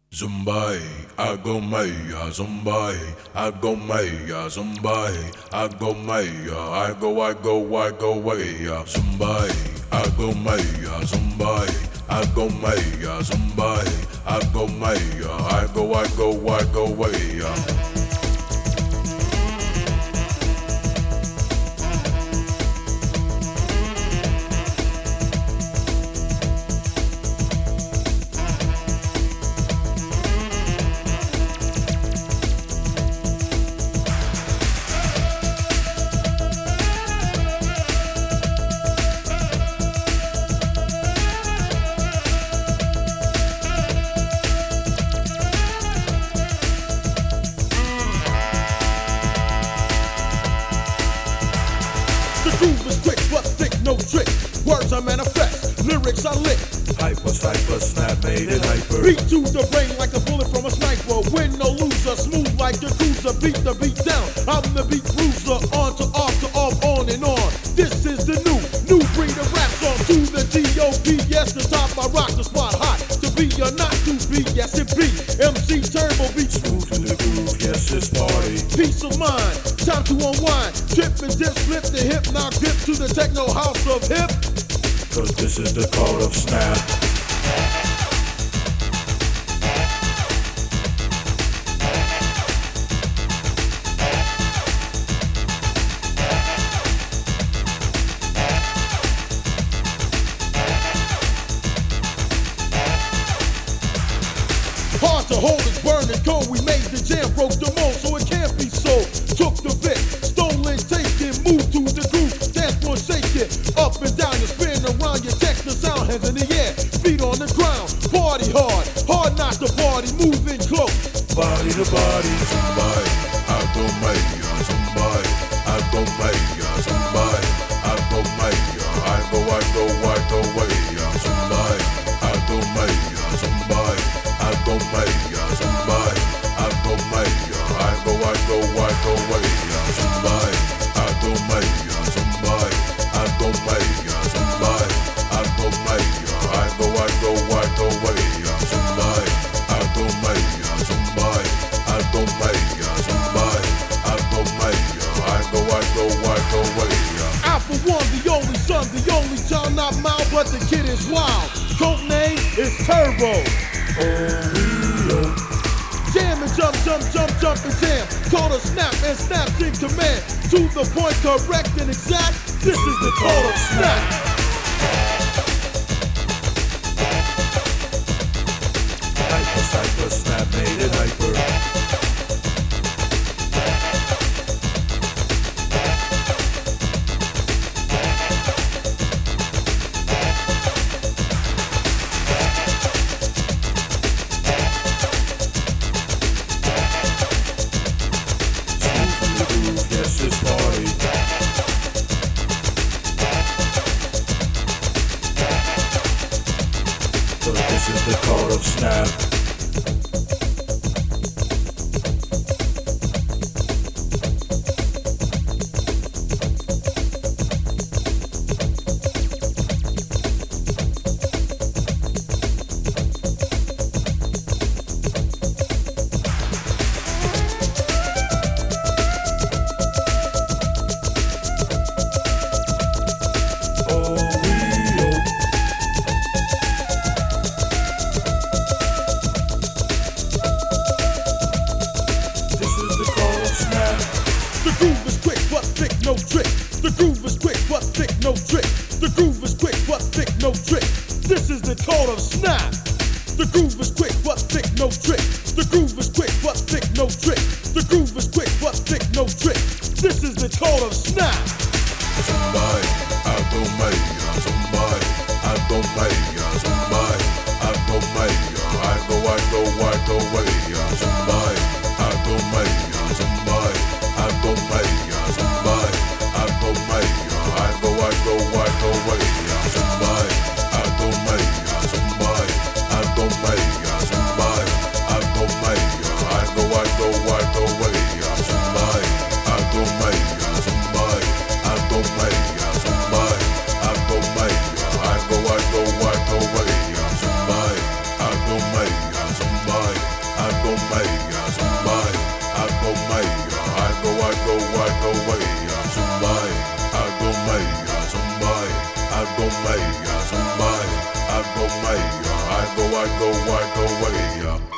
Zumbai, Agomaya, Zumbai, Agomaya, Zumbai, Agomaya, I go, way, Zumbai, Agomaya, Zumbai, Agomaya, Zumbai, Agomaya, I go, way. The groove is quick, but thick, no trick. Words I manifest, lyrics I lick. Hyper, snap, made it hyper. Beat to the brain like a bullet from a sniper. Win no loser, smooth like a cruiser. Beat the beat down, I'm the beat bruiser. On to off to off, on and on. This is the new breed of rap song. To the T.O.P. Yes, the top, I rock the spot hot. To be or not to be, yes it be. MC Turbo beat Smooth in the groove, yes it's party. Peace of mind, time to unwind. Trip and dip, slip the hip, now grip to the techno house of hip. Cause this is the code of snap. Hard to hold is burning cold. We made the jam, broke the mold, so it can't be sold. Took the bit, stolen, taken, moved to the groove. Dance floor shaking, up and down, you spin around, you check the sound, hands in the air, feet on the ground. Party hard, hard not to party, moving close. Body to body, Zumbai, Agomaya, Zumbai, Agomaya, Zumbai, Agomaya, I go, way, Zumbai, Agomaya, Zumbai, Agomaya, Zumbai, Agomaya, I go, way, Zumbai, Agomaya, Zumbai, Agomaya, Zumbai, Agomaya, I go, way, Zumbai, Agomaya, Zumbai, Agomaya, Zumbai, Agomaya, I go, way. I for one, the only son, the only child, not mild, but the kid is wild. Code name is Turbo. Jam and jump and jam. Call a snap and snaps in command. To the point, correct and exact. This is the code of snap. Hyper, snap, made it hyper. Smooth in the groove, yes it's party. But this is the code of snap. The groove is quick, but thick, no trick. The groove is quick, but thick, no trick. The groove is quick, but thick, no trick. This is the code of snap. The groove is quick, but thick, no trick. The groove is quick, but thick, no trick. The groove is quick, but thick, no trick. This is the code of snap. Zumbai, Agomaya, Zumbai, Agomaya, Zumbai, Agomaya, I go, way, Zumbai, Agomaya, Zumbai, Agomaya, Zumbai, Agomaya, I go, way, Zumbai, Agomaya, Zumbai, Agomaya, Zumbai, Agomaya, I go, way, Zumbai, Agomaya, Zumbai, Agomaya, Zumbai, Agomaya, I go, way, Zumbai, go way, Zumbai, I go may, Zumbai, I go may, Zumbai, I go may, I go way.